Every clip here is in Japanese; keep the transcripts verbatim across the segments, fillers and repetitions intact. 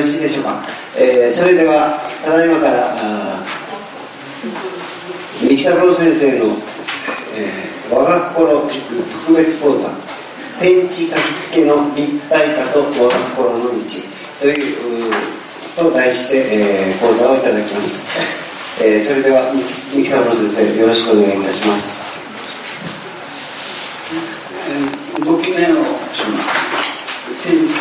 ろしいでしょうか。えー、それではただいまから三木三郎先生の、えー、我が心特別講座天地書き付けの立体化と我が心の道というと題して、えー、講座をいただきます。えー、それでは三木三郎先生、よろしくお願いいたします。 えー、ご記念をします。天地書き付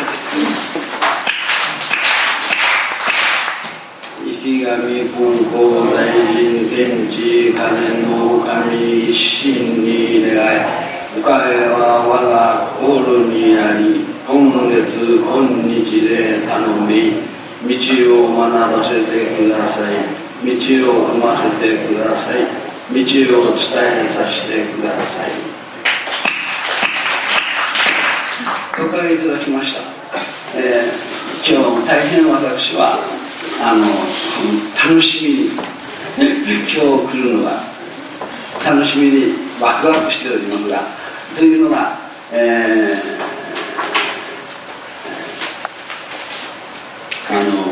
け生神金光大臣天地金の神一心に願い、おかげは我が心にあり、今月今日で頼み、道を学ばせてください。道を踏ませてください。道を伝えさせてください。おかげいただきました。えー、今日大変私はあの楽しみに今日来るのが楽しみにワクワクしておりますが、というのが、えー、あの、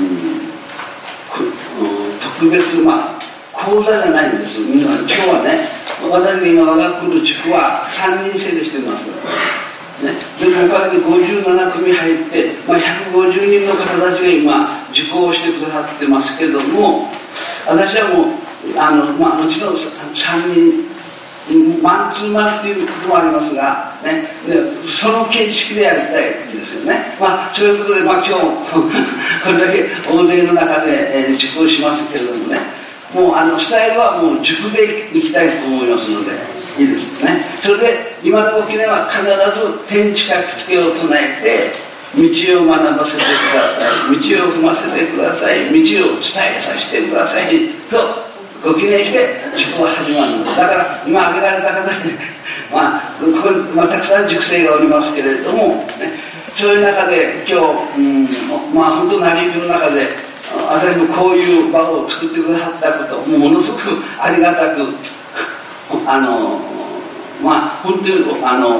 うん、特別、まあ講座じゃないんです。今日はね、私が今我が国の地区はさんにん制でしてます。ね、で他にごじゅうななくみ入って、まあ、ひゃくごじゅうにんの方たちが今受講してくださってますけども、私はもうあの、まあ、もちろんさんにんマンツーマンっていうこともありますが、ね、でその形式でやりたいんですよね。まあそういうことで、まあ、今日これだけ大勢の中で、えー、受講しますけれどもね、もうあのスタイルはもう塾でいきたいと思いますのでいいですね。それで今のご記念は必ず天地書き付けを唱えて、道を学ばせてください、道を踏ませてください、道を伝えさせてくださいとご記念して塾が始まるんです。だから今挙げられた方で、まあここに、まあ、たくさん塾生がおりますけれども、ね、そういう中で今日、うん、まあ本当成り行きの中で私もこういう場を作ってくださったこともものすごくありがたく、あのまあ本当にあの、うん、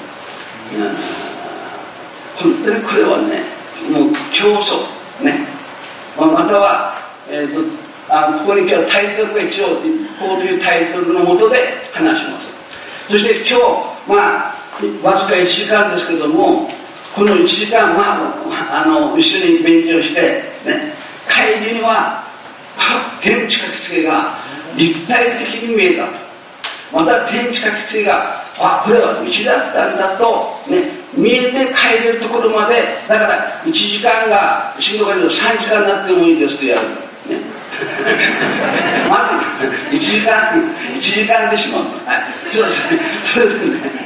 本当にこれはね、もう競争ね、まあ、または、えーと、あのここに今日タイトルが一応こういうタイトルのもとで話します。そして今日まあわずかいちじかんですけども、このいちじかん、まあ、あの一緒に勉強してね、帰りには天地書き付けが立体的に見えたと。また天地書き付けがあこれは道だったんだと、ね、見えて帰れるところまで、だからいちじかんがしんどかったらさんじかんになってもいいですとやる、ね、まずいちじかんいちじかんでしまう、はい、そうですね。それでね、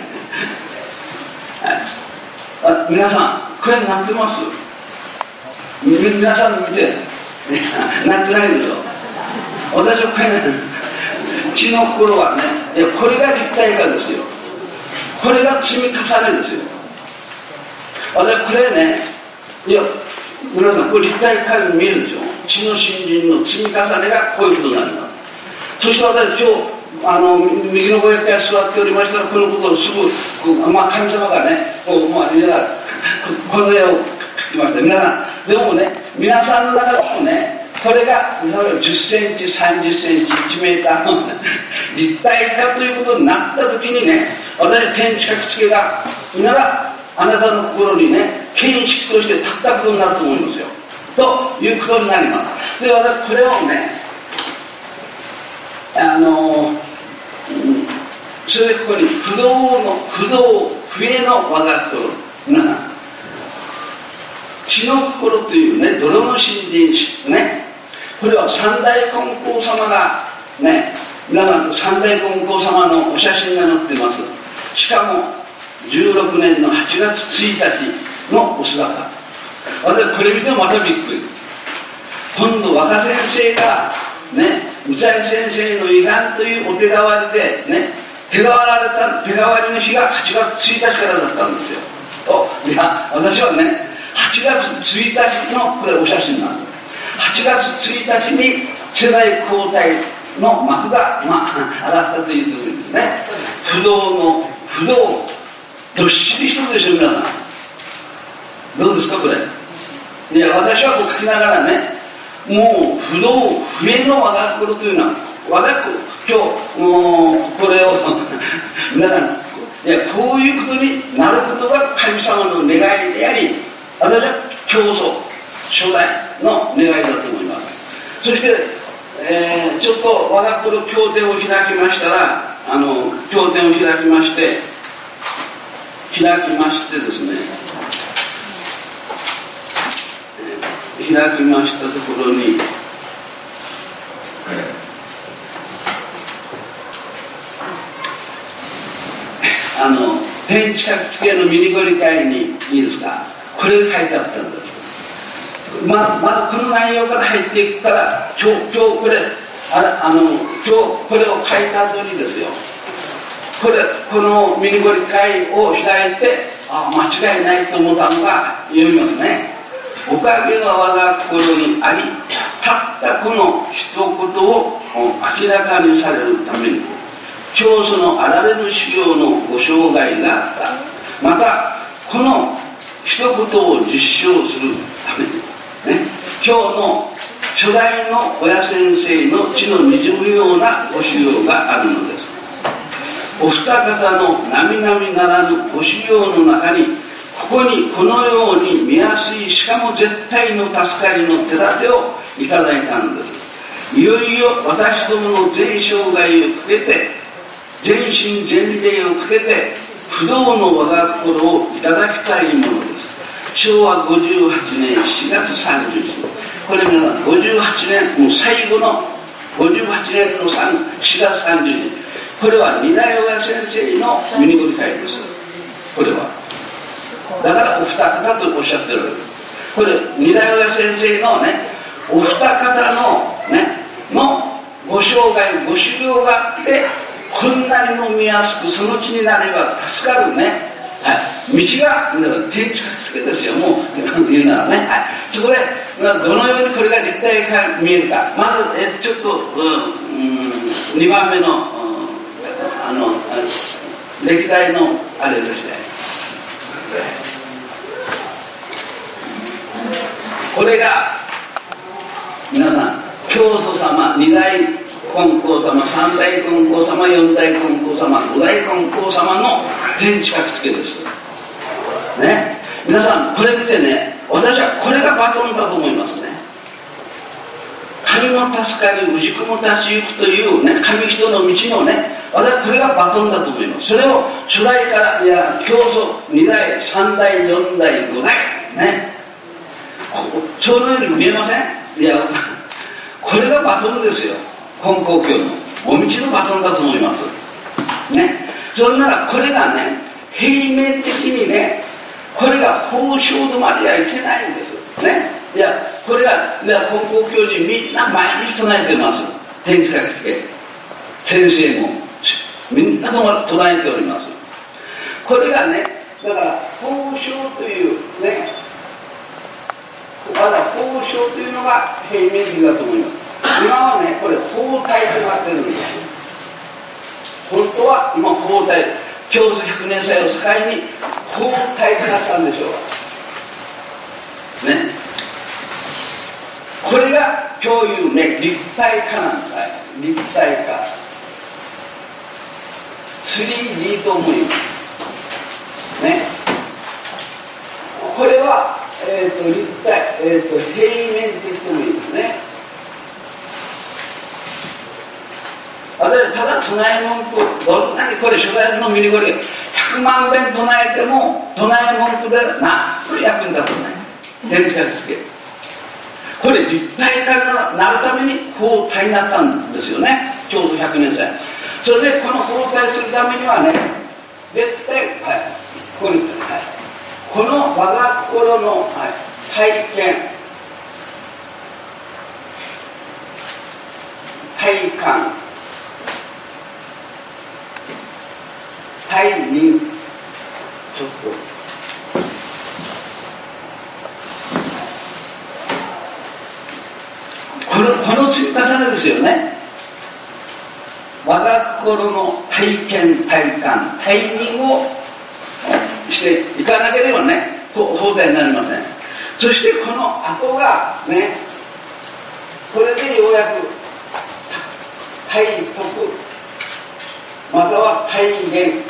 はい、あ皆さんこれなってます？皆さん見てなってないでしょ。私はこれ血の心はね、いやこれが立体化ですよ。これが積み重ねですよ。私これね、いや皆さんこれ立体化に見えるでしょ。血の新人の積み重ねがこういうことになります。そして私今日あの右のご役に座っておりましたら、このことをすぐこう、まあ、神様がねこう、まあ、皆さんこの絵を描きました。皆さんでもね、皆さんの中でもね、これがじゅっセンチさんじゅっセンチいちメーターの立体化ということになった時にね、私天地書き付けがならあなたの心にね見識として立ったことになると思いますよということになります。で私これをね、あの、うん、それでここに不動の不動不栄の我が心、皆さん血の心というね、泥の新人ね、これは三大金光様がね、皆さん三大金光様のお写真が載っています。しかもじゅうろくねんのはちがつついたちのお姿。私これ見てもまたびっくり。今度若先生がね、宇佐井先生の胃がんというお手代わりでね、手代わられた手代わりの日がはちがつついたちからだったんですよ。といや私はね、はちがつついたちのこれお写真なんです。はちがつついたちに世代交代の幕が、まあ、上がったということですね。不動の不動どっしりしてるでしょ皆さん。どうですかこれいや、私はこう書きながらね、もう不動不縁の我が心というのは、我が心、今日もうこれを皆さん、いや、こういうことになることが神様の願いであり、私は教祖初代の願いだと思います。そして、えー、ちょっと我が心経典を開きましたら、あの経典を開きまして開きましてですね、開きましたところに、あの天地書き付けのミニご理解にいいですか、これが書いてあったんです。ま, まだこの内容から入っていくから、今日今日これああの今日これを書いた後にですよ、これこのミニご理解を開いて、あ間違いないと思ったのが読みますね。おかげが我が心にあり、たったこの一言を明らかにされるために、教祖のあられぬ修行のご生涯があった。またこの一言を実証するために、ね、今日の初代の親先生の地のにじむようなご修行があるのです。お二方の並々ならぬご修行の中に、ここにこのように見やすい、しかも絶対の助かりの手立てをいただいたのです。いよいよ私どもの全生涯をかけて、全身全霊をかけて不動の我が心をいただきたいものです。しょうわごじゅうはちねんしがつさんじゅうにち、これ皆さんごじゅうはちねん、もう最後のごじゅうはちねんのしがつさんじゅうにち、これは二代親先生のミニご理解です。これはだからお二方とおっしゃってるわけです。これ二代親先生のね、お二方のねのご生涯ご修行があって、こんなにも見やすく、その地になれば助かるね、はい、道が天地書き付けですよ、もう言うならね、はい、そこでどのようにこれが立体化見えるか、まずえちょっと、うんうん、にばんめの、うん、あの歴代のあれでして、これが皆さん教祖様、二代金光様、三代金光様、四代金光様、五代金光様の天地書き付けですね。皆さんこれ見てね、私はこれがバトンだと思いますね。神の助かり、氏子も立ち行くというね、神人の道のね、私はこれがバトンだと思います。それを初代から、いや教祖二代、三代、四代、五代ね、ちょうどように見えません？いやこれがバトンですよ。金光教のお道のバトンだと思いますね。それならこれがね、平面的にね、これが法性止まりはいけないんですね。いやこれがいや金光教にみんな毎日唱えてます。天地書き付け先生もみんな唱えております。これがね、だから法性というね、まだ法性というのが平面的だと思います。今はね、これ法体となってるんです。本当は今法体、教祖ひゃくねん祭を境に法体となったんでしょうね。これが今日いうね、立体化なんだよ。立体化 スリーディー と思いますね。これは、えー、と立体、えー、と平面的ともいいですね。私ただ唱え文句、どんなにこれ初代のミニゴリひゃくまんべん唱えても唱え文句でな役に立たない天地書き付け、これ立体化になるために法体になったんですよね、ちょうどひゃくねん祭。それでこの法体するためにはね、絶対、はい、ここに、はい、この我が心の、はい、体験体感体にちょっとこのこの積み重ねですよね。我が心の体験体感体認をしていかなければね、法体になりません。 そしてこの後がね、これでようやく体徳または体現、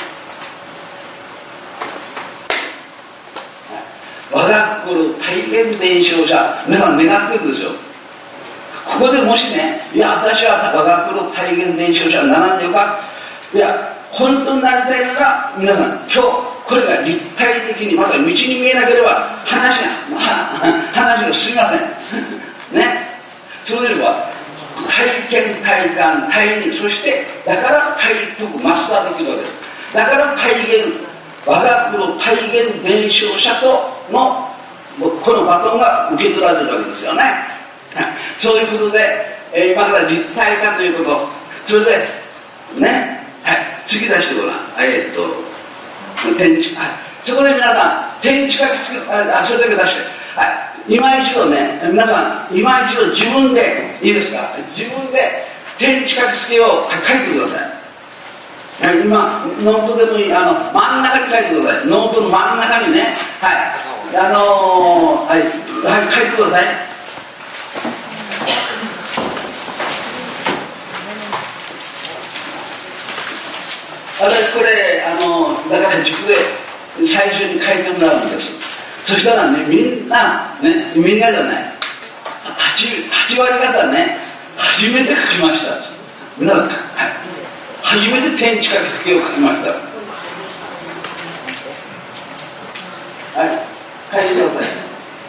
我が心体現伝承者、皆さん願ってるでしょ。ここでもしね、いや私は我が心体現伝承者にならんでよか、いや本当になりたいのが、皆さん今日これが立体的にまた道に見えなければ話が話が進みませんね。そういうのは体験体感体認、そしてだから体得マスターできるわけです。だから体現我が心体現伝承者とのこのバトンが受け取られるわけですよね。そういうことで、えー、今から立体化ということ、それでね、はい、次出してごらん。えー、っと天地、はい、そこで皆さん天地書きつけ、あ、それだけ出して、はい、今一度ね、皆さん今一度自分でいいですか、自分で天地書きつけを書いてください。はい、今ノートでもいい、あの真ん中に書いてください。ノートの真ん中にね、はい、あのー、はい、はい、書いてください。私これあのだから塾で最初に書いてもらうんです。そしたらね、みんなね、みんなじゃない、はち割方ね、初めて書きました。皆さん、はい、初めて天地書きつけを書きました。はい、書いてください。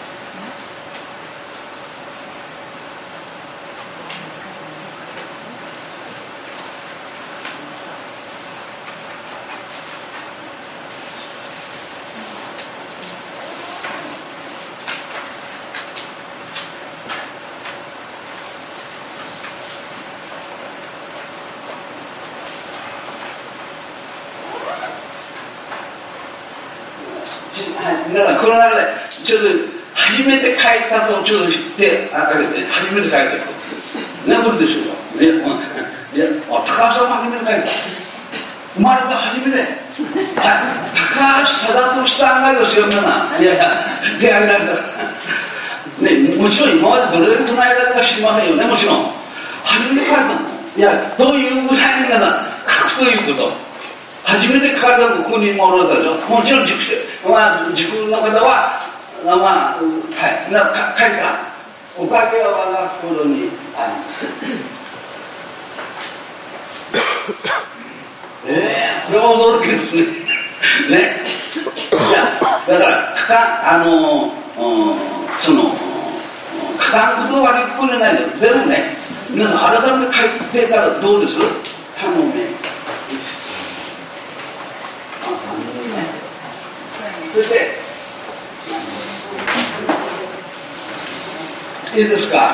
皆さんこの中でちょっと初めて書いたとちょっと手あげて、初めて書いた人何ぶりでしょうか。いや、いや、高橋さんも初めて書いた、生まれた初めて、高橋忠俊さんがですよ、皆さん。いやいや、手挙げられたね、もちろん今までどれだけ唱えられたか知りませんよね。もちろん初めて書いたの、いや、どういうぐらいに皆さん書くということ、初めて書かれたここにもおられたでしょ。もちろん塾生、まあ、塾の方は、まあ、はい、なか書いた。おかげは我が心にあります。ええー、これは驚きですね。ね。いや、だから、か、あの、その、書かんことは悪いことじゃないけど、でもね、皆さん改めて書いてからどうです？頼むね。そしていいですか、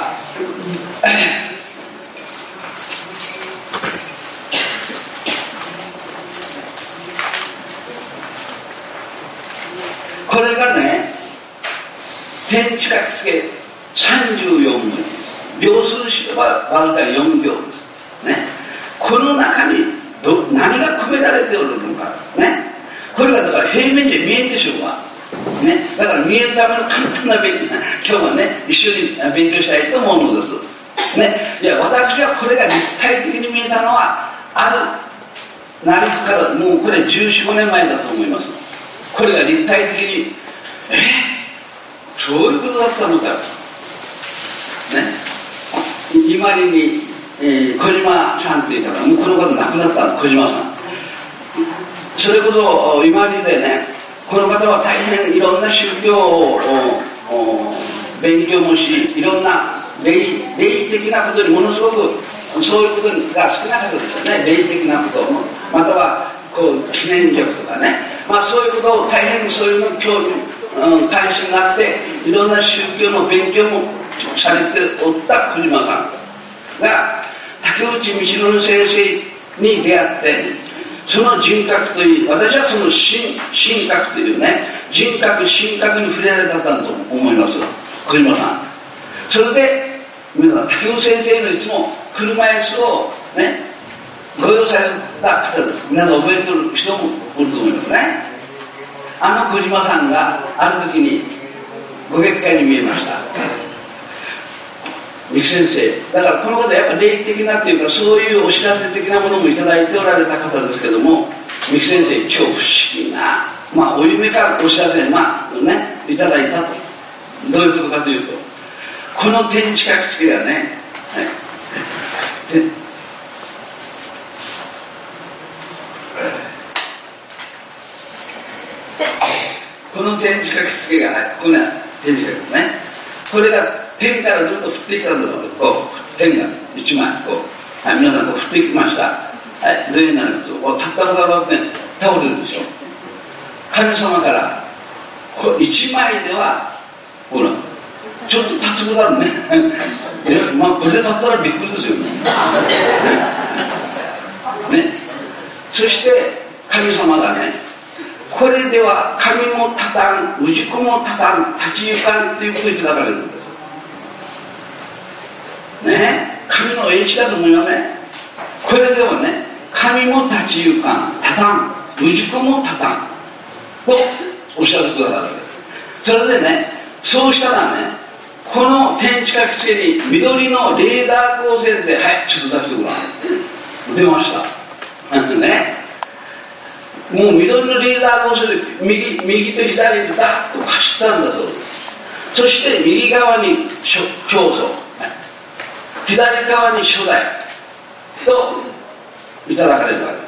これがね、天地書きつけさんじゅうよん文字、秒数してはわずかよんびょうですね。この中にど何が込められておるのかね、これがだから平面で見えんでしょうが、ね、だから見えるための簡単な勉強、今日はね、一緒に勉強したいと思うのです。ね、いや、私はこれが立体的に見えたのは、あるなりふから、もうこれじゅうよん、ごねんまえだと思います。これが立体的に、えー、そういうことだったのか。ね、今里に、えー、小島さんという方、もうこの方亡くなった小島さん。それこそ今里でね、この方は大変いろんな宗教を勉強もし、いろんな霊、霊的なことにものすごくそういうことが好きな方ですよね。霊的なことも、またはこう記念力とかね、まあそういうことを大変そういうの興味、うん、関心があって、いろんな宗教の勉強もされておった小島さんが竹内道弘先生に出会って、その人格といい、私はその神格というね、人格神格に触れられたんだと思います、小島さん。それで皆さん、竹内先生のいつも車椅子をねご用意された方です。皆さん覚えてる人もおると思いますね。あの小島さんがある時にご結界に見えました。三木先生、だからこの方やっぱ霊的なというか、そういうお知らせ的なものもいただいておられた方ですけども、三木先生、今日不思議な、まあ、お夢かお知らせ、まあね、いただいたと。どういうことかというと、この天地書き付けがね、はい、この天地書き付けが、これ天地書きですね。これが天からずっと降ってきたんだと、こう天が一枚こう、はい、皆さんこう降ってきました。はい、どういうになるんですか。たったたたって倒れるでしょ。神様からこれ一枚ではほらちょっと立つことあるね。まあこれで立ったらびっくりですよね。ね。そして神様がね、これでは神も立たん、氏子も立たん、立ち行かんということをいただかれるんです。ね、神の英知だと思いますね。これではね、神も立ち行かん、立たん、氏子も立たんとおっしゃることだからです。それでね、そうしたらね、この天地書き付けに緑のレーダー光線で、はい、ちょっと出してごらん。出ました。ね、もう緑のレーダー光線で右、右と左にダーッと走ったんだそうです。そして右側に教祖、左側に初代といただかれるわけです。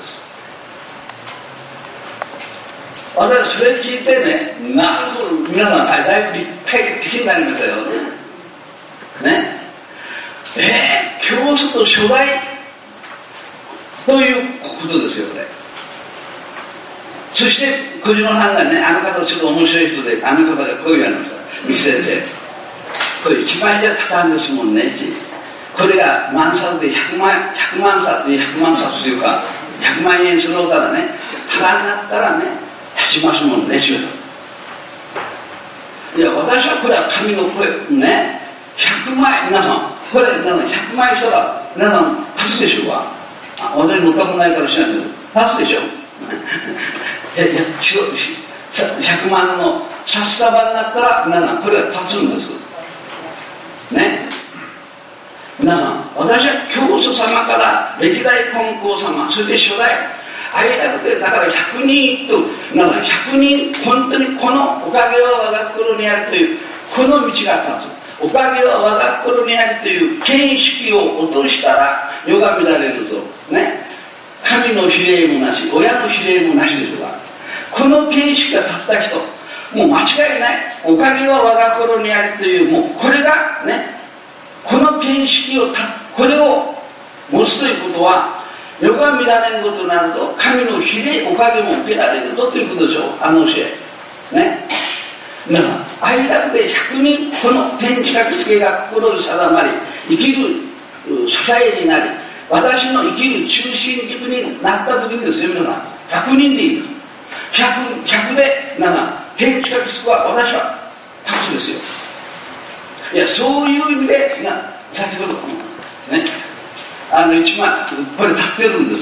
私それ聞いてね、なるほど、皆さん、はい、だいぶ立体的になりましたよね。えー、教祖と初代ということですよね。そして小島さんがね、あの方ちょっと面白い人で、あの方がこう言われました。三木先生、これ一枚じゃ立たんですもんね。これが万冊でひゃくまん、ひゃくまん冊でひゃくまん冊というか、ひゃくまん円するおたらね、腹になったらね、立ちますもんね、主よ。いや、私はこれは神の声、ね、ひゃくまい、皆さん、これ、皆さん、ひゃくまいしたら、皆さん、立つでしょうか。あ、私乗ったことないから知らないけど、立つでしょ。いやいや、ひゃくまんの札束になったら、皆さん、これは立つんです。ね。皆さん、私は教祖様から歴代金光様、それで初代、間でだからひゃくにんと、皆さん、ひゃくにん、本当にこのおかげは我が心にあるという、この道が立つ。おかげは我が心にあるという見識を落としたら、世が乱れるぞ。ね。神の比例もなし、親の比例もなしですが、この見識が立った人、もう間違いない。おかげは我が心にあるという、もうこれがね、この見識をた、これを持つということは、世が乱れんことになると、神の比例、おかげも受けられるぞということでしょう、あの教え。ね。皆さん、間でひゃくにん、この天地書き付けが心に定まり、生きる支えになり、私の生きる中心軸になった時にですよ、皆さん、ひゃくにんでいい。ひゃく、ひゃくで、皆さん、天地書き付けは私は立つですよ。いや、そういう意味で、な先ほど、ね、あの一枚、これ立ってるんです。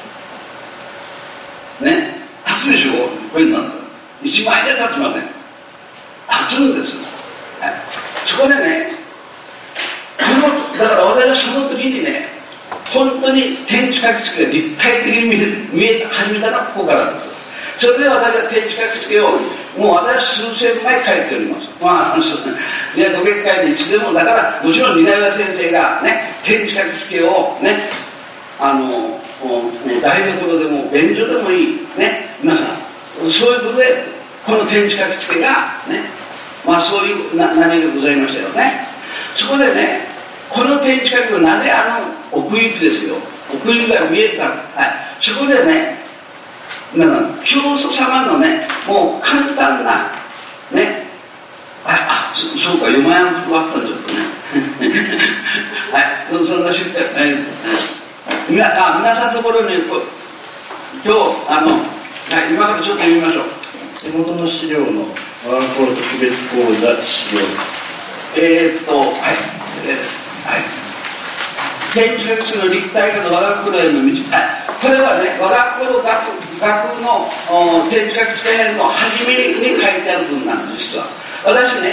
ね、立つでしょ、これなんだ。一枚で立ちません。立つんです。はい、そこでね、この、だから私はその時にね、本当に天地書き付けが立体的に見え、見え始めたのはここからです。それで私は天地書き付けを、もう私数千枚書いております。まあ、いや、ご結界でいつでも、だから、もちろん二代目先生がね、天地書き付けをね、あの、台所でも便所でもいい、ね、皆さん、そういうことで、この天地書き付けが、ね、まあそういうな波がございましたよね。そこでね、この天地書きがなぜあの奥行きですよ。奥行きが見えるから、はい、そこでね、皆さん、教祖様のね、もう簡単な、ね、あ、あ、そ, そうか、読まやんことがあったんちょっとね。はい、そんなし、えー、みなあ皆さんのところに、今日、あの、はい、今からちょっと読みましょう。 手元の資料のワンコロ特別講座資料。 えー、っと、はい、えー、はい。天地学の立体化の我が心への道。はい。これはね、我が心学学の天地学編の初めに書いてある文なんです、実は。私ね、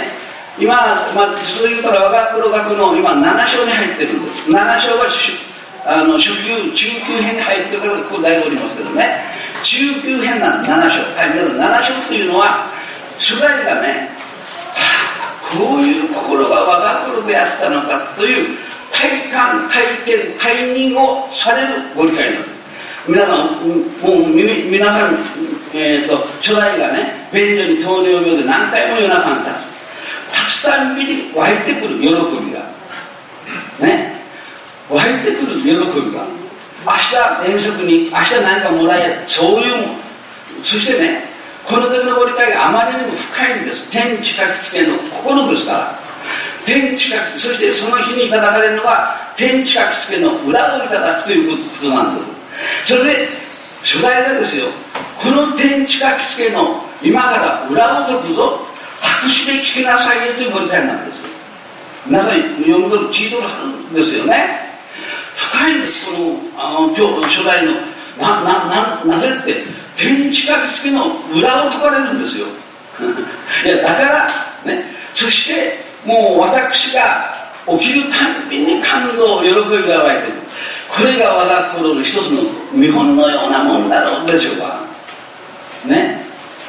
今、まあ、そういうから我が黒学の今なな章に入ってるんです。なな章はあの初級、中級編に入ってるからここだいぶおりますけどね、中級編なのなな章。はい、皆さんなな章というのは主題がね、はあ、こういう心が我が心であったのかという体感、体験、体認をされるご理解なんです。皆さん、もう皆さん、えーと、初代がね、便所に糖尿病で何回も夜中に立つ。立つたんびに湧いてくる喜びが。ね。湧いてくる喜びが。明日遠足に、明日何かもらえる。そういうもん。そしてね、この時のご理解があまりにも深いんです。天地書きつけの心ですから。天地書き、そしてその日にいただかれるのは、天地書きつけの裏をいただくということなんです。それで初代がですよ、この天地書きつけの今から裏を解くぞ、白紙で聞きなさいよというご理解なんです。皆さん読んどる聞いとるはずんですよね。深いんです。このあの今日初代のななななぜって天地書きつけの裏を解かれるんですよ。いやだからね、そしてもう私が起きるたんびに感動、喜びが湧いてくる。これが我が心の一つの見本のようなもんだろうでしょうかね。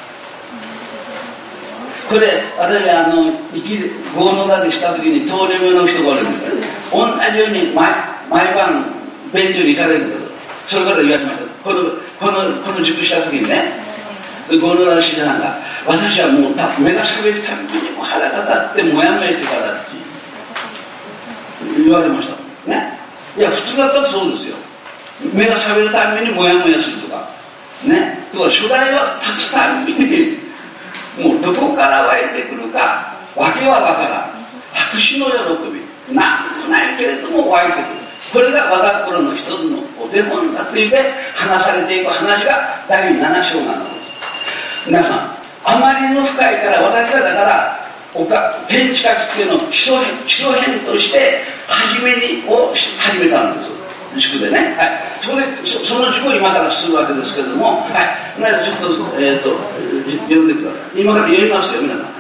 これ私はあの生きる豪農だけした時に糖尿病の人がおるんですけど、同じように 毎, 毎晩便所に行かれるんです。そういう方言われました。このこのこの塾した時にね、豪農だけしたんが、私はもう目が覚めるたびにも腹が立ってもやもやしてからって言われましたね。いや普通だったらそうですよ。目が覚めるたびにもやもやするとかね。とか初代は立つたびにもうどこから湧いてくるかわけはわからん白紙の喜び、なんもないけれども湧いてくる。これが我が心の一つのお手本だというで話されていく話がだいなな章なのです。皆さんあまりの深いから私はだからおか天地書きつけの基礎編、基礎編として初めにを始めたんです。塾でね。はい。そこで そ, その塾を今からするわけですけれども、はい。なのでちょっとえっ、ー、と読んでください。今から読みますよ皆さん。はい。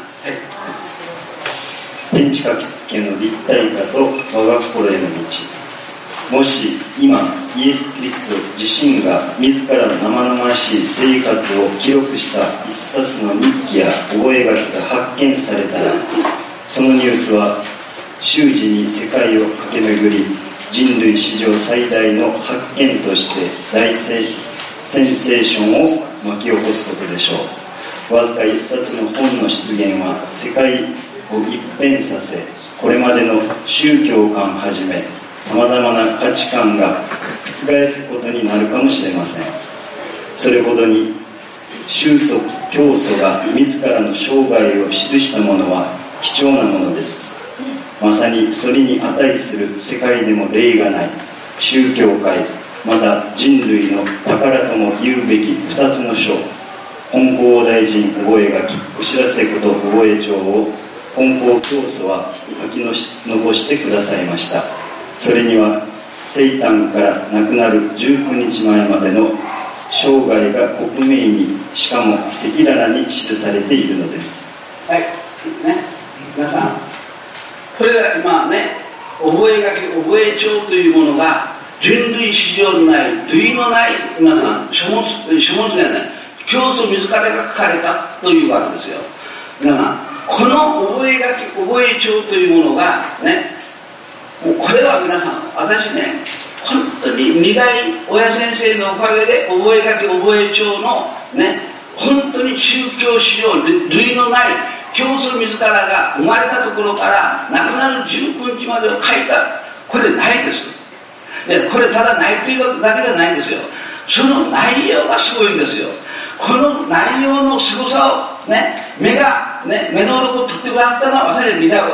天地書きつけの立体化と我が心への道。もし今イエス・キリスト自身が自らの生々しい生活を記録した一冊の日記や覚書が発見されたら、そのニュースは瞬時に世界を駆け巡り、人類史上最大の発見として大センセーションを巻き起こすことでしょう。わずか一冊の本の出現は世界を一変させ、これまでの宗教観はじめさまざまな価値観が覆すことになるかもしれません。それほどに宗祖教祖が自らの生涯を記したものは貴重なものです。まさにそれに値する世界でも例がない宗教界、また人類の宝とも言うべき二つの書、本校大臣覚書、お知らせこと覚帳を本校教祖は書き残してくださいました。それには生誕から亡くなるじゅうくにちまえまでの生涯が克明に、しかも赤裸々に記されているのです。 はい、ね、皆さん、これが今ね、覚書、覚帳というものが人類史上のない類のない皆さん書物、書物がない教祖自らが書かれたというわけですよ。皆さん、この覚書、覚帳というものがね、もうこれは皆さん、私ね、本当に苦い親先生のおかげで覚書、覚帳のね、本当に宗教史上類のない教祖自らが生まれたところから亡くなるじゅうくにちまでを書いた、これないです。でこれただないというだけじゃないんですよ。その内容がすごいんですよ。この内容のすごさをね、目がね、目の鱗を取ってくださったのは私は二代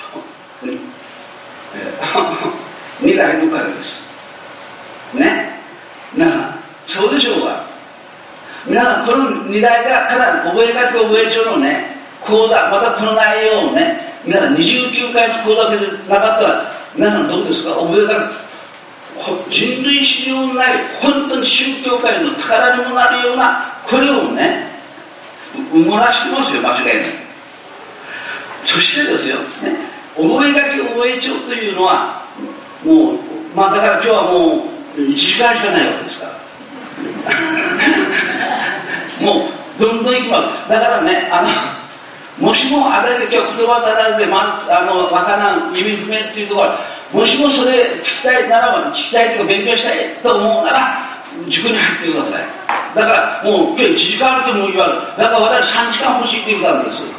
二代のおかげですね。皆さんそうでしょうか。皆さんこの二代がから覚書、覚帳のね講座、またこの内容をね、皆さんにじゅうきゅうかいの講座でなかったら皆さんどうですか。覚書、人類史上のない本当に宗教界の宝にもなるようなこれをね埋もらしてますよ、間違いない。 そしてですよ、ね、覚書覚え帳というのはもう、まあだから今日はもういちじかんしかないわけですからもうどんどんいきます。だからね、あのもしもあれだけ今日言葉足らずで、まあのわからん意味不明っていうところ、もしもそれ聞きたいならば、聞きたいというか勉強したいと思うなら塾に入ってください。だからもう今日いちじかんあるとも言われる。だから私さんじかん欲しいって言ったんです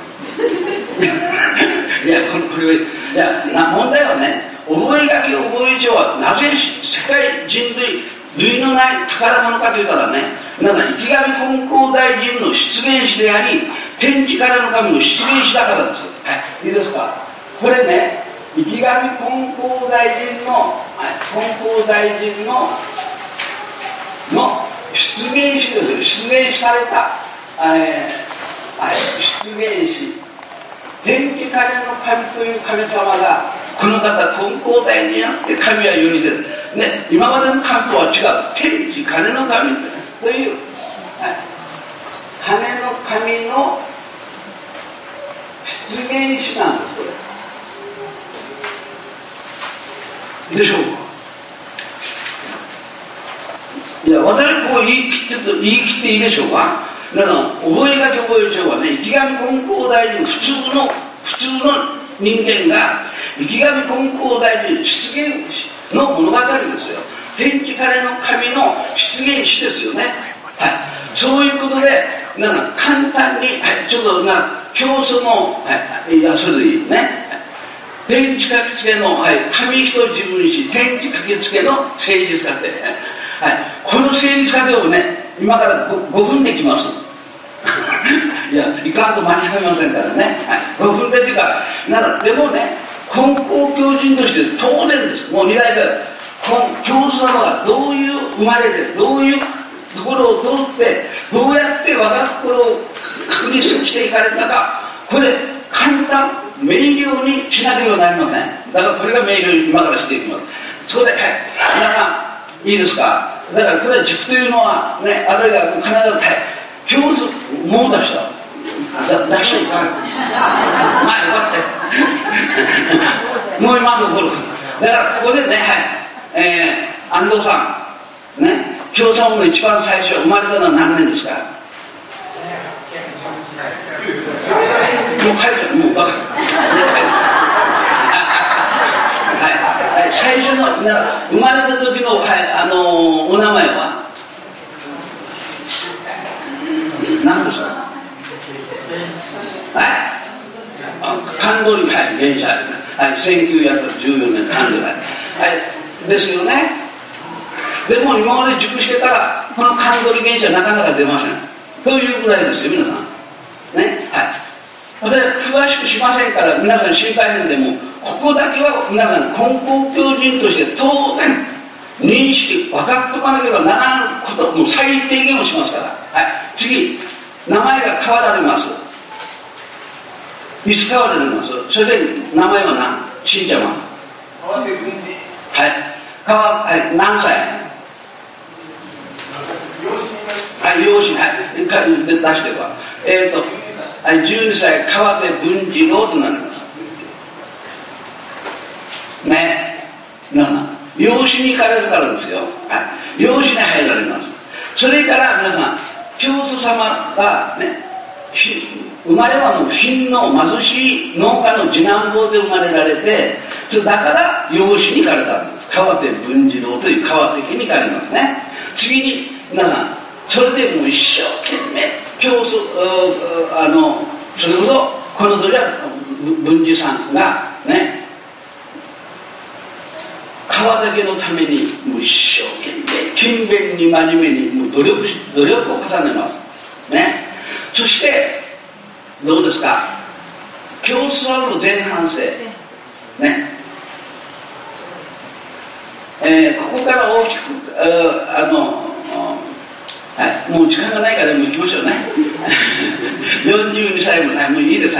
いやこれこれいやな問題はね、覚書覚え帳はなぜ世界人類類のない宝物かというからね、なんか池上金光大臣の出現史であり、天地からの神の出現史だからです。はい、いいですか。これね、池上金光大臣の、はい、金光大臣のの出現史ですよ。出現された、えーはい、出現史、天地からの神という神様がこの方金光大にあって神は世に出る、ね、今までの神とは違う天地金の神という、はい、金の神の出現史なんです。これでしょうか。いや私こう言い切ってと言い切っていいでしょうか。だから覚書覚え帳はね、池上金光大臣普通の普通の人間が池上金光大臣出現史の物語ですよ。天地からの神の出現史ですよね。はい、そういうことでなんか簡単に、はい、ちょっとな教祖の、はい、いやそれでいいね。天地書き付けの、はい、神人自分史、天地書き付けの誠実過程、はい、この誠実過程をね今から 5, ごふんできますいやいかんと間に合いませんからね、はい、ごふんでっていうかなんだでもね、金光教人として当然です。もう二代から教祖様がどういう生まれでどういうところを通ってどうやって我が心を確認していかれたか、これ簡単明瞭にしなければなりません。だからこれが明瞭に今からしていきます。それで、はい、だからいいですか。だからこれは塾というのはね、あれが必ず、はい、教祖もう出しただ出しちゃいかんまあよかったもう今のところだからここでね、はい、えー、安藤さんね、教祖の一番最初生まれたのは何年ですか。もう書いてある、もう分かるはい、はい、最初の生まれた時の、はい、あのー、お名前は何ですか。はい、関東に、はい、現在、はい、せんきゅうひゃくじゅうよねん関東に、はい、ですよね。でも今まで熟してからこの関東に現在なかなか出ませんというぐらいですよ皆さんね。はい、私詳しくしませんから皆さん心配せんでも、ここだけは皆さん金光教人として当然認識分かっておかなければならんこともう最低限をしますから。はい、次名前が変わられます。いつ変わられます。それで名前は何、しんちゃまはい変わ、はい、何歳はい、養子、はい、出してるわ。えっ、ー、と、はい、じゅうにさい、川手文次郎となります。ね、皆さん、養子に行かれるからですよ。はい、養子に入られます。それから皆さん、教祖様がね、生まれはもう貧の貧しい農家の次男坊で生まれられて、だから養子に行かれたんです。川手文次郎という川手家に行かれますね。次に皆さん、それでもう一生懸命教祖、あのそれこそこの時は文次さんがね、川手家のためにもう一生懸命勤勉に真面目にもう努力し努力を重ねますね。そしてどうですか、教祖様の前半生ね、えー、ここから大きくあのはい、もう時間がないからもう行きましょうねよんじゅうにさいもない、もういいです、はい、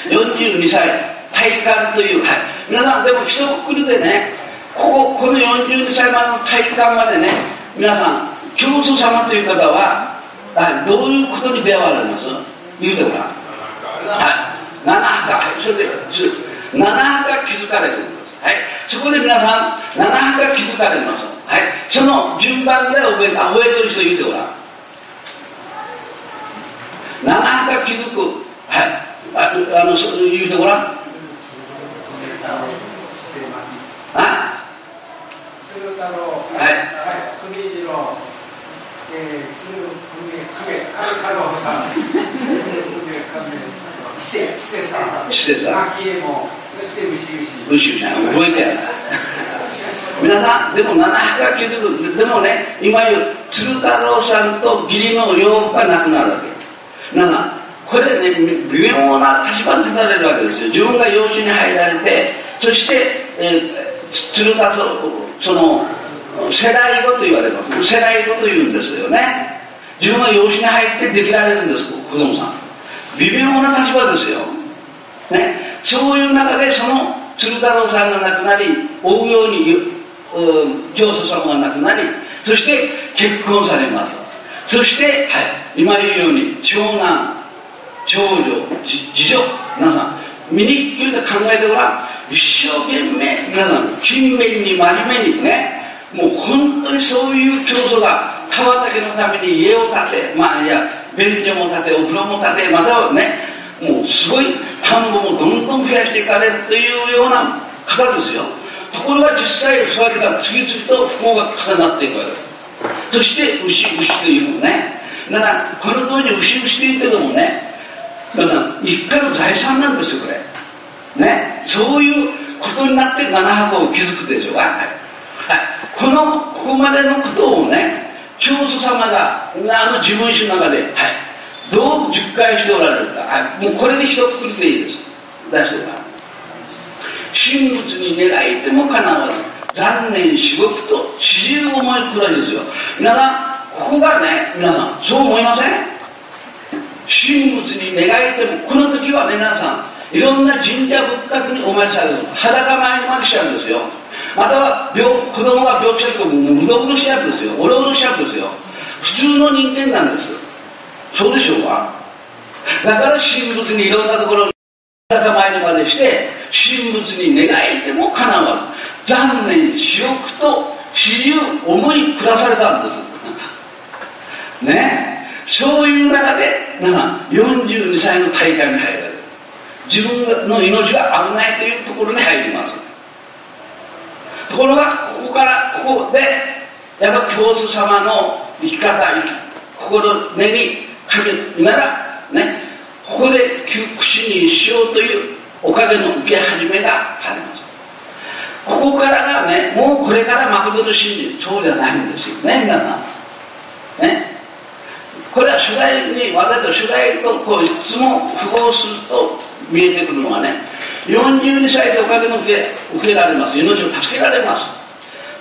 よんじゅうにさい体感という、はい、皆さんでも一括りでね、こここのよんじゅうにさいまでの体感までね、皆さん教祖様という方はどういうことに出会われます言うてごらん。はい、 なな墓、それでなな墓気づかれてるんです。はい、そこで皆さんなな墓気づかれます。はい、その順番ぐらい覚えて、覚えてる人言うてごらん。なな墓気づく、はい、ああのそう言うてごらん。あ、 鶴太郎、 はい、 組次郎、えー、鶴組影、影太郎さん、鶴組影、伊勢、伊勢さん、 伊勢さん、 牧右衛門、そして牛牛。 牛牛さん、覚えてやる。皆さん、でもなな墓気づく、でもね、今言う鶴太郎さんと義理の養父が亡くなるわけ。なな、これね、微妙な立場に立たれるわけですよ。自分が養子に入られて、そして、えー鶴太郎、その世代語と言われる、世代語と言うんですよね。自分が養子に入ってできられるんです、子供さん。微妙な立場ですよ、ね、そういう中でその鶴太郎さんが亡くなり、追うように教祖様が亡くなり、そして結婚されます。そして、はい、今言うように長男、長女、次女、皆さん見に来て考えてごらん。一生懸命皆さん勤勉に真面目にね、もう本当にそういう教祖が川竹のために家を建て、まあいや便所も建て、お風呂も建て、またはね、もうすごい田んぼもどんどん増やしていかれるというような方ですよ。ところが実際そうやって次々と不幸が重なっていくわけです。そして牛牛というのね、だからこの当時牛牛というけどもね、皆さん一家の財産なんですよこれね。そういうことになってなな墓を築くでしょうか、はいはい、このここまでのことをね、教祖様があの自分史の中で、はい、どう熟解しておられるか、はい、もうこれで一括りでいいです。出してごらん。神仏に願いてもかなわず残念至極と始終思いくらいですよ。皆さんここがね、皆さんそう思いません？神仏に願いても、この時はね、皆さんいろんな神社仏閣にお参りされる、裸参りまでしちゃうんですよ。または病子供が病気した時もうろうろしちゃうんですよ。おろおろしちゃうんですよ。普通の人間なんです。そうでしょうか。だから神仏にいろんなところに裸参りまでして神仏に願いてもかなわず残念至極と始終思い下されたんですね。えそういう中でよんじゅうにさいの大会に入られる。自分の命が危ないというところに入ります。ところがここからここでやっぱ教祖様の生き方、心根に神ならね、ここで口にしようというおかげの受け始めがあります。ここからがね、もうこれから誠の真理、そうじゃないんですよね、皆さんね。これは主題に私と主題とこういつも符合すると見えてくるのはね、よんじゅうにさいでおかげの受け、受けられます。命を助けられます。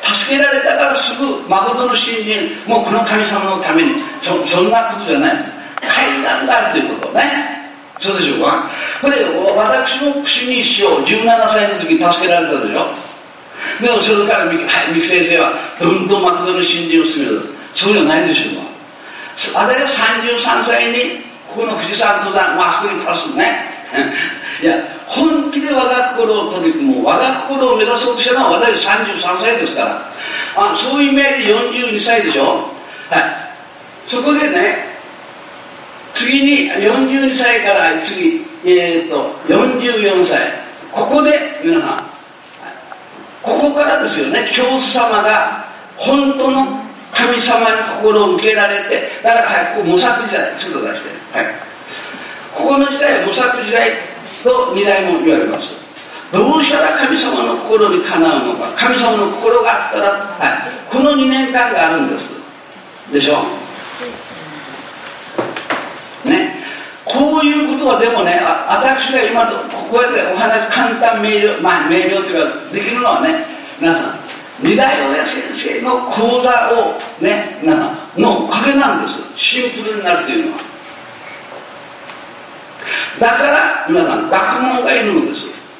助けられたからすぐ誠の信心、もうこの神様のために そ, そんなことじゃない、階段があるということね。そうでしょうか。これ私も口にしようじゅうななさいの時に助けられたでしょ。でもそれから三木先生はどんどん誠の信心を進める。そうじゃないでしょうか。あれがさんじゅうさんさいにここの富士山登山、まあ、あそこに立つねいや本気で我が心を取り組む、我が心を目指そうとしたのは私さんじゅうさんさいですから、あそういう意味合いでよんじゅうにさいでしょ。はい、そこでね、次によんじゅうにさいから次、えー、とよんじゅうよんさい、ここで皆さんここからですよね、教祖様が本当の神様に心を向けられて、だからはいここ模索時代ちょっと出して、はい、ここの時代は模索時代とに代も言われます。どうしたら神様の心にかなうのか、神様の心があったら、はい、このにねんかんがあるんですでしょね。こういうことはでもね、あ私が今とこうやってお話簡単明瞭、まあ明瞭というかできるのはね、皆さん二代親先生の講座をね、皆さんのおかげなんです。シンプルになるというのは。だから皆さん学問がいるのです。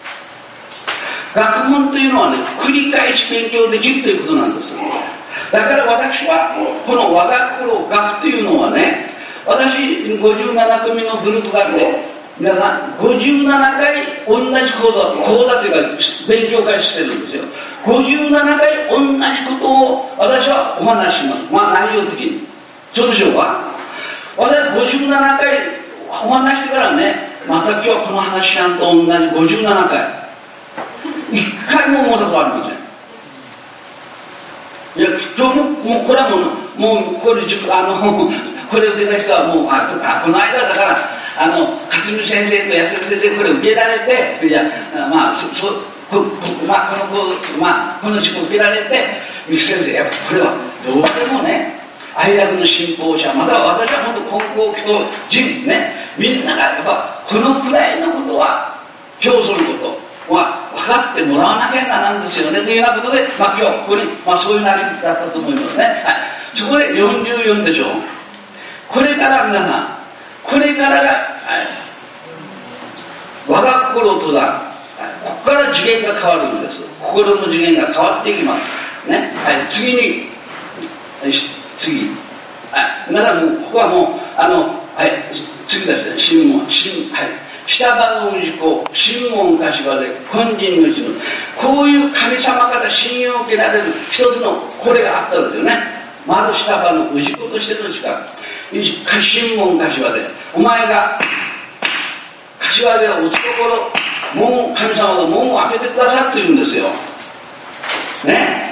学問というのはね、繰り返し勉強できるということなんです。だから私はこの我が心学というのはね、私ごじゅうなな組のグループがあって、 皆さんごじゅうななかい同じ講座講座というか勉強会してるんですよ。ごじゅうななかい同じことを私はお話しします。まあ内容的にそうでしょうか。私はごじゅうななかいお話してからね、また今日はこの話しゃんと同じごじゅうななかい一回も思ったことありません。いや今日ももうこれはもうもうここであのこれを受けた人はもうあこの間だからあの勝見先生と安田先生これ受けられていやまあそそこまあこのまあこの事故受けられて三木先生やっぱこれはどうしてもね愛楽の信奉者または私は本当根高教人ねみんながやっぱこのくらいのことは教祖のことは分かってもらわなきゃななんですよねというようなことで、まあ、今日ここに、まあ、そういう内容だったと思いますね、はい、そこでよんじゅうよんでしょう。これから皆さんこれからが、はい、我が心とだ、ここから次元が変わるんです。心の次元が変わっていきますね、はい、次に次、はい、皆さんもここはもうあの、はい、次ですね、神門、神、はい、下場の氏子、神門柏で金人のうちのこういう神様から信用を受けられる一つのこれがあったんですよね。まず下場の氏子としての力、神門柏でお前が柏で打つところ門神様の門を開けてくださっているんですよね。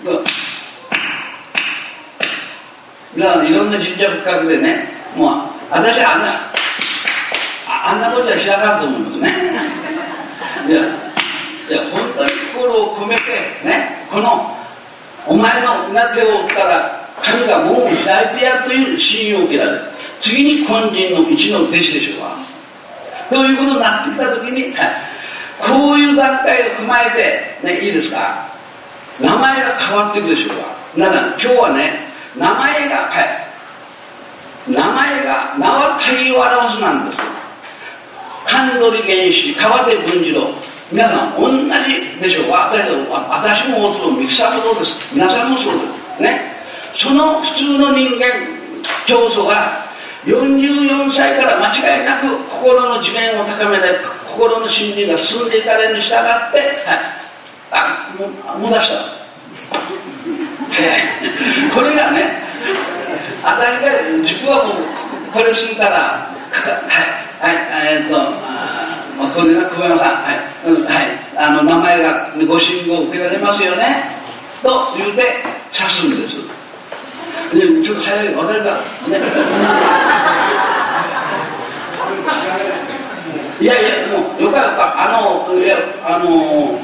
皆さんいろんな神社仏閣でね、もう私はあんなあんなことはしなかったと思うんですねいやいや本当に心を込めてね、このお前の手を打ったら神が門を開いてやるという信用を受けられる。次に金人の一の弟子でしょうかということになってきたときに、はい、こういう段階を踏まえて、ね、いいですか、名前が変わっていくでしょうか。皆さん今日はね名前が、はい、名前が名は体を表すなんです。神取原始川手文次郎皆さん同じでしょうか。私もそう、三木さんもそうです、皆さんもそうですね。その普通の人間教祖がよんじゅうよんさいから間違いなく心の次元を高められ心の信心が進んでいかれるに従って、はい、あもうもう出したこれがね当たり前、塾はもうこれするからはいはいえー、っとあこれが久保山さんはい、うんはい、あの名前がご信号を受けられますよねと言うて指すんです。でちょっと早い、私が、ね、いやいやもうよかったあのいやあの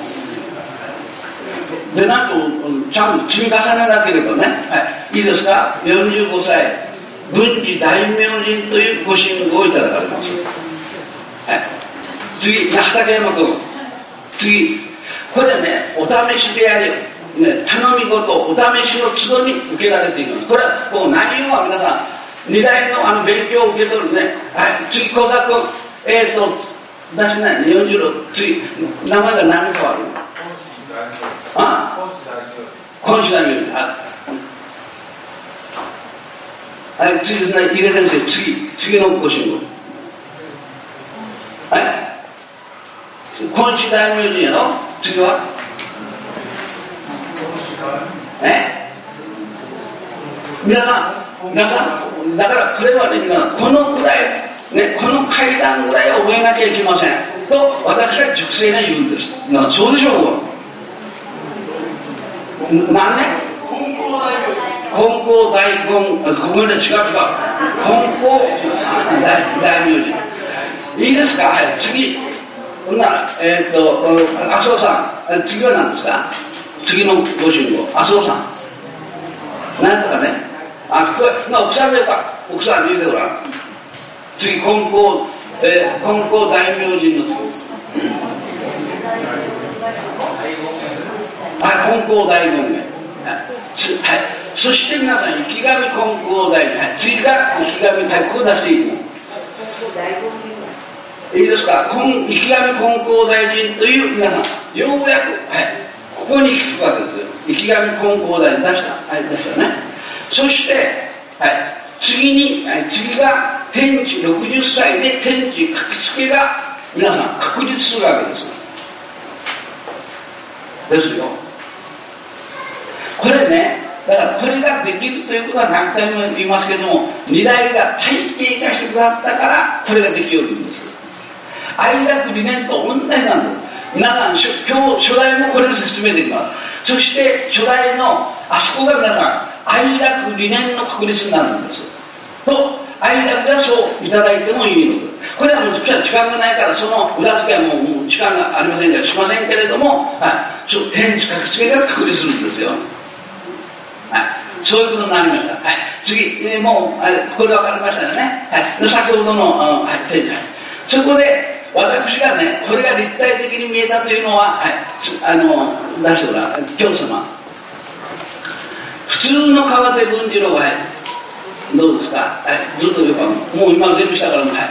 でなんとちゃんと積み重ねなければね、はい、いいですか。よんじゅうごさい文治大明神というご信号をいただかれます、はい、次畠山君次これねお試しでありね、頼み事お試しの都度に受けられていく。これはもう内容は皆さん二代のあの勉強を受け取るね、はい、次小沢君えー、っと出しないねよんじゅうろく次名前が何変わるあ今週だけはい次ですね入れ先生次次のご信号はい今週大名人やろ次はえ皆さん皆さんだからこれはね皆さんこのくらいねこの階段ぐらいを覚えなきゃいけませんと私は熟成が言うんです。なそうでしょう何ね金光大根ここで違う違う金光大名人いいですか。はい次ほんならえー、っと麻生さん次は何ですか。次のご信号麻生さん何とかねあこれ奥さんでか奥さん言うてごらん次金光、えー、金光大明神の次はい金光大権現はい、そして皆さん池上金光大臣、はい、次が池上はいここ出していきますいいですか。池上金光大臣という皆さんようやくはいここに行き着くわけですよ。池上金光大臣出したはい出したね。そして、はい、次に、はい、次が天地ろくじゅっさいで天地書きつけが皆さん確立するわけですですよ。これね、だからこれができるということは何回も言いますけども、二代が体系化してくださったからこれができるんです。愛楽理念と同じなんです。皆さん今日初代もこれで説明できます。そして初代のあそこが皆さん愛楽理念の確立になるんですと、愛楽がそういただいてもいいのです。これはもう時間がないからその裏付けはもう、もう時間がありませんからしませんけれども、はい、そう天地書きつけが確立するんですよ。はい、そういうことになりました。はい、次、えー、もうあれこれ分かりましたよね。はい、先ほどの、はい、天地、はい、そこで私がね、これが立体的に見えたというのは、はい、あの出してごらん、教様。普通の川手文次郎は、はい、どうですか、はい、ずっとよくもう今全部したからも、はい。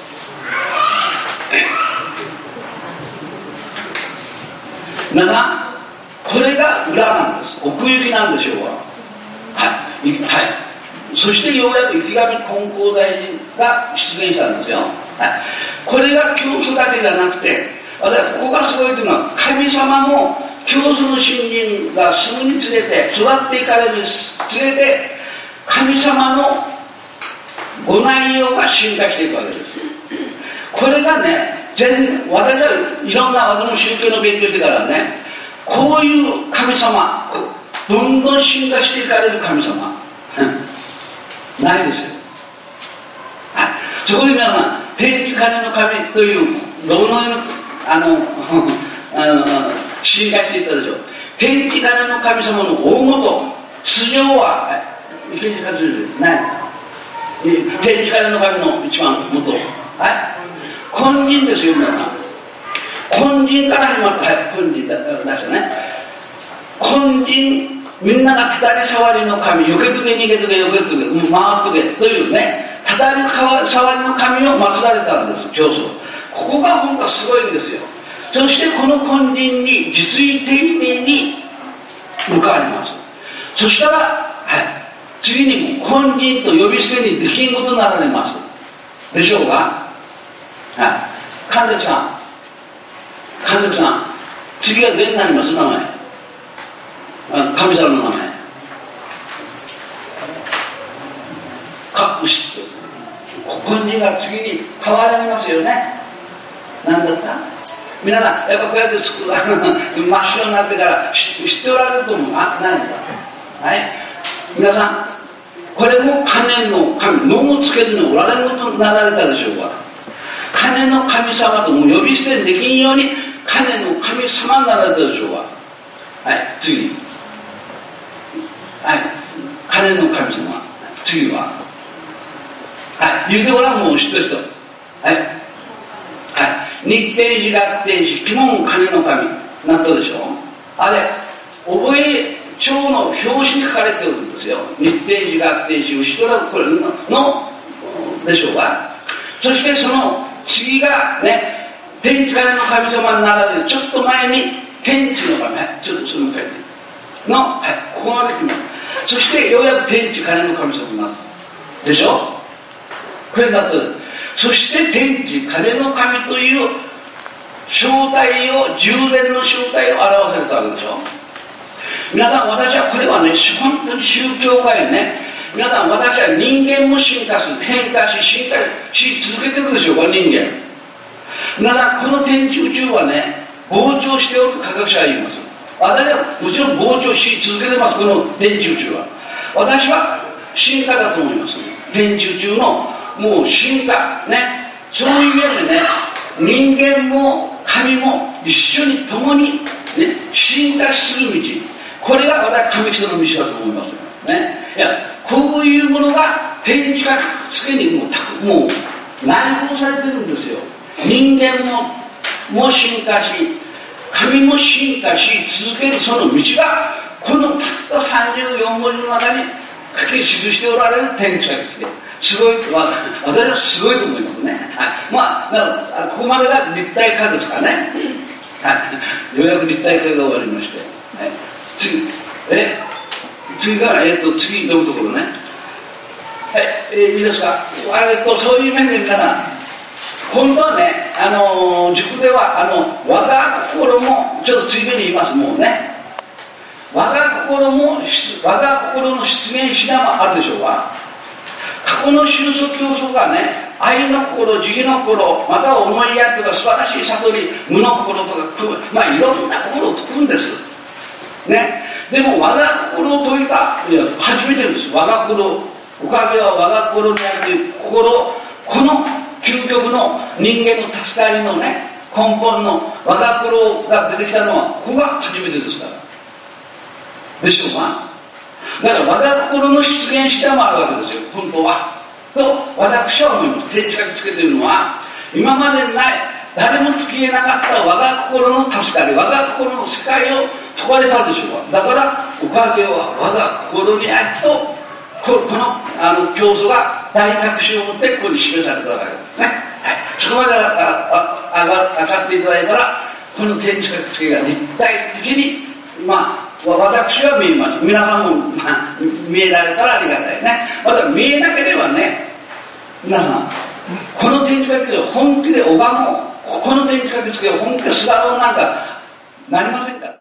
皆さん、これが裏なんです。奥行きなんでしょうか。はい、はい。そしてようやく池上金光大臣が出現したんですよ。はい、これが教祖だけじゃなくて、私ここがすごいというのは、神様も教祖の信心がすぐに連れて育っていかれるに連れて、神様のご内容が進化していくわけです。これがね、全私はいろんな私も宗教の勉強してからね、こういう神様、どんどん進化していかれる神様、ないですよ。はい、そこで皆さん、天地金の神というどのようなあのあの進化していったでしょう。天地金の神様の大元、素性は、はい、天地金ですない。天地金の神の一番元、はい、金人ですよ皆さん。金人から始まった、はい、金人だしたね。金人、みんながたたり触りの神、よけとけ逃げとけよけとけ回っとけというね、たたり触りの神を祀られたんです、教祖。ここが本当はすごいんですよ。そしてこの金人に実意丁寧に向かわれます。そしたら、はい、次に金人と呼び捨てにできんことになられますでしょうか。はい、神崎さん、神崎さん、次は何になります？名前、あ、神様の名前か、金人が次に変わられますよね。何だった？皆さんやっぱこうやって作る真っ白になってから知っておられると思う。あ、何だ、はい、皆さんこれも金の神、能をつけずにおられることになられたでしょうか。金の神様とも呼び捨てにできんように金の神様になられたでしょうか。はい、次、はい、金の神様、次は、はい、言うてごらん、もう知ってる人、はい、はい、日天子学天子鬼門金の神なったでしょ。あれ覚え帳の表紙に書かれてるんですよ。日天子学天子後ろこれ の, のでしょうか。そしてその次がね、天地金の神様になられるちょっと前に天地の神、はい、ちょっとその書いての、はい、ここまで来ます。そしてようやく天地金の神様になったでしょ。これだったです。そして天地金の神という正体を、従前の正体を表されたわけでしょ。皆さん、私はこれはね、本当に宗教界ね、皆さん、私は人間も進化する、変化し進化し続けていくでしょうか、人間。皆さん、この天地宇宙はね、膨張しておると科学者は言います。私はもちろん膨張し続けてます、この天地宇宙は。私は進化だと思います。天地宇宙のもう進化ね、そういう意味でね、人間も神も一緒に共に、ね、進化する道、これが私神人の道だと思いますね。いや、こういうものが天地がつけにもうもう内包されてるんですよ。人間もも進化し、神も進化し続けるその道がこのたったさんじゅうよん文字の中に書き記しておられる天地が来て、すごい、私はすごいと思いますね。はい、まあ、だからここまでが立体化ですかね。はい、ようやく立体化が終わりまして、はい、次、え、次が、えっと、次読むところね。 えー、いいですか。あれとそういう面で皆さん、本当はね、あのー、塾ではあの我が心もちょっとついでに言います。もうね、我が心も我が心の出現しなもあるでしょうか。過去の収束要素がね、愛の心、慈悲の心、または思いやりとか素晴らしい悟り、無の心とか、まあいろんな心を解くんですね。でも我が心を解いた、いや初めてです。我が心、おかげは我が心にあるという心、この究極の人間の助かりのね、根本の我が心が出てきたのはここが初めてですからでしょうか。だから我が心の出現したもあるわけですよ、本当はと私は思います。天地書きつけというのは今までにない誰も解きえなかった我が心の助かり、我が心の世界を解かれたでしょうか。だからおかげは我が心にあると、このあの教祖が大確信を持ってここに示されたわけですね。はい、そこまであああ上がっていただいたら、この天地書きつけが立体的に、まあ私は見えます。皆さんも、まあ、見えられたらありがたいね。また見えなければね、皆さんこの天地書きつけを本気で拝もう。この天地書きつけを本気で座ろうなんかなりませんか。